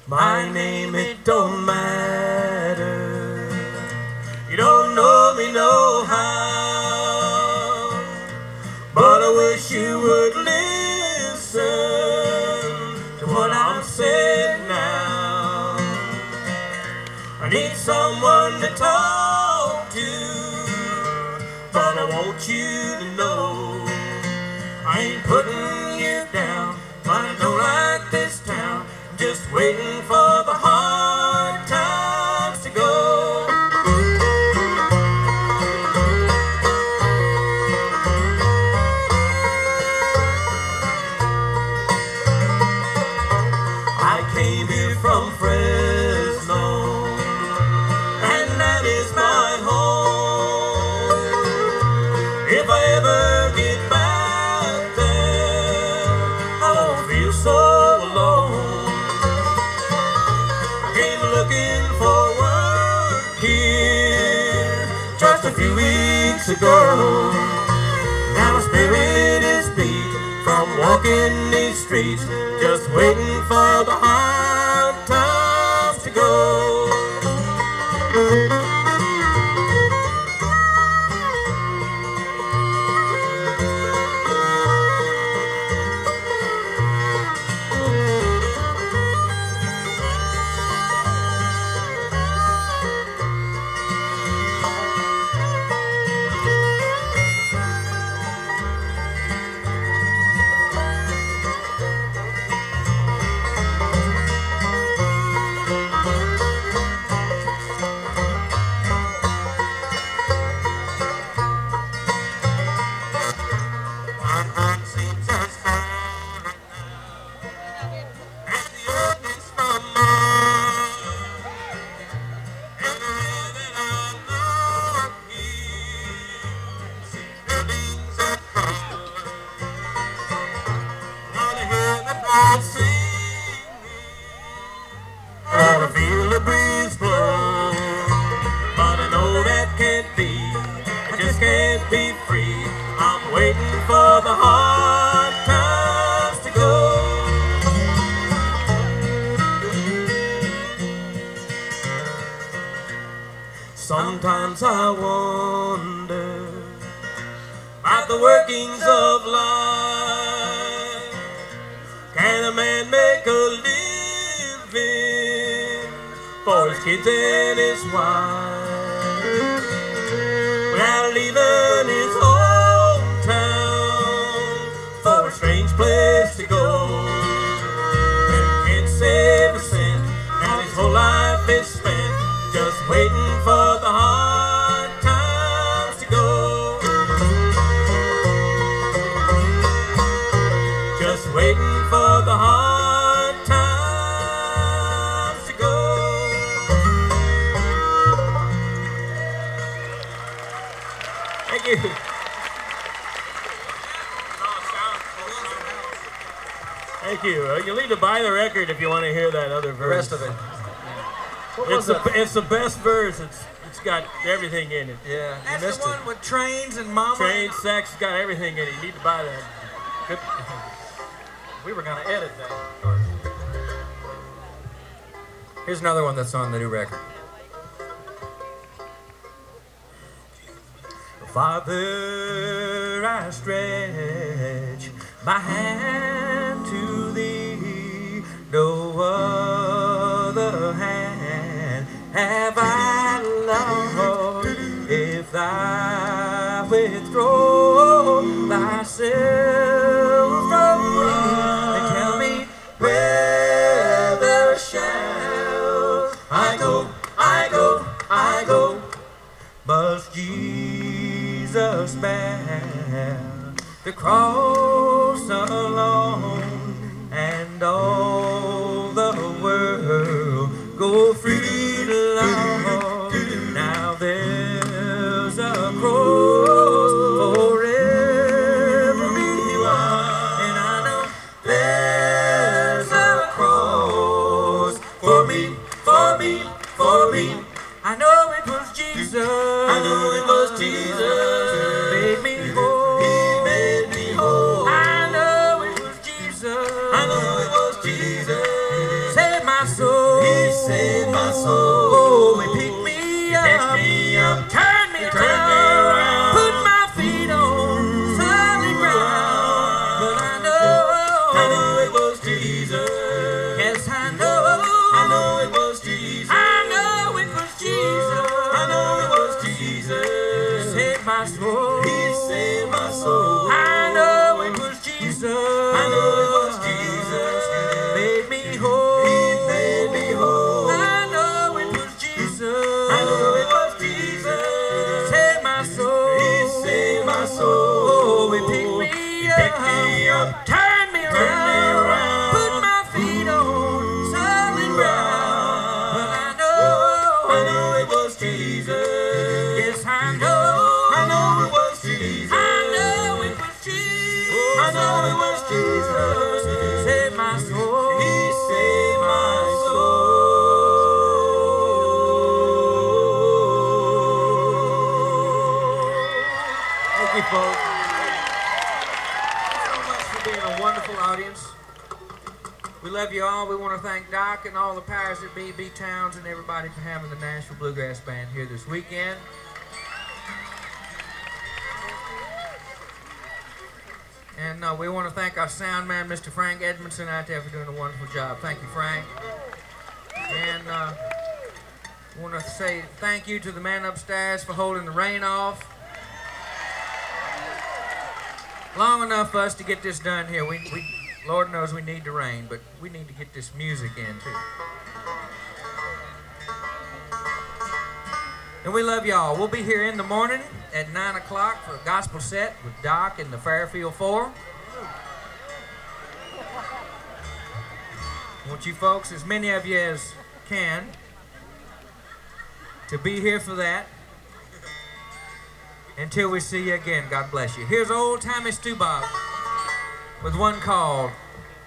My name, it don't matter. You don't know me no how, but I wish you would listen to what I'm saying now. I need someone to talk to, but I want you to know I ain't putting you down, but I don't like this town. Just waiting for the hard times to go. I came here from Fresno, and that is my home. If I ever get back there, I won't feel so alone. Looking for work here just a few weeks ago. Now my spirit is beat from walking these streets, just waiting for the hard times to go. I feel the breeze blow, but I know that can't be. I just can't be free. I'm waiting for the hard times to go. Sometimes I wonder about the workings of life. Can a man make a living for his kids and his wife without leaving his hometown for a strange place to go? And he can't save a cent, now his whole life is spent just waiting for the hard times to go. Just waiting for the hard times to go. Thank you. Thank you. You'll need to buy the record if you want to hear that other verse. The rest of it. It's the best verse. It's got everything in it. Yeah, you That's missed the one it. with trains and mama. Train, sex, it's got everything in it. You need to buy that. Good. We were gonna edit that. Here's another one that's on the new record. Father, I stretch my hand to thee, no other hand have I, Lord. If thou withdraw thyself from me, and tell me whither shall I go, I go, I go. Must Jesus bear the cross alone, and all the world go free, Lord? Now there's a cross for everyone, and I know there's a cross for me, for me, for me. I know it was Jesus. I know it was Jesus. Made me whole. He made me whole. I know it was Jesus. I know it was Jesus. Saved my soul. He saved my soul. Oh, he picked me Picked me up, up, turned me around, put my feet on solid ground. But I know it was Jesus. yes, I know It was Jesus. I know it was Jesus. It was Jesus. Saved my soul. He saved my soul. I know it was Jesus. It was Jesus. Made me whole. He made me whole. I know it was Jesus. It was Jesus. Saved my soul. He saved my soul. Oh, he picked me up, turned me around, put my feet on solid ground. But I know It was Jesus. yes, I know It was Jesus. I know it was Jesus. It was Jesus. Saved my soul. He saved my soul. Thank you, folks. Thanks so much for being a wonderful audience. We love you all. We want to thank Doc and all the powers that be, B-Towns, and everybody for having the Nashville Bluegrass Band here this weekend. And we want to thank our sound man, Mr. Frank Edmondson, out there for doing a wonderful job. Thank you, Frank. And we want to say thank you to the man upstairs for holding the rain off. Long enough for us to get this done here. We Lord knows we need the rain, but we need to get this music in too. And we love y'all. We'll be here in the morning at 9 o'clock for a gospel set with Doc and the Fairfield Four. I want you folks, as many of you as can, to be here for that. Until we see you again, God bless you. Here's old Tommy Stubob with one called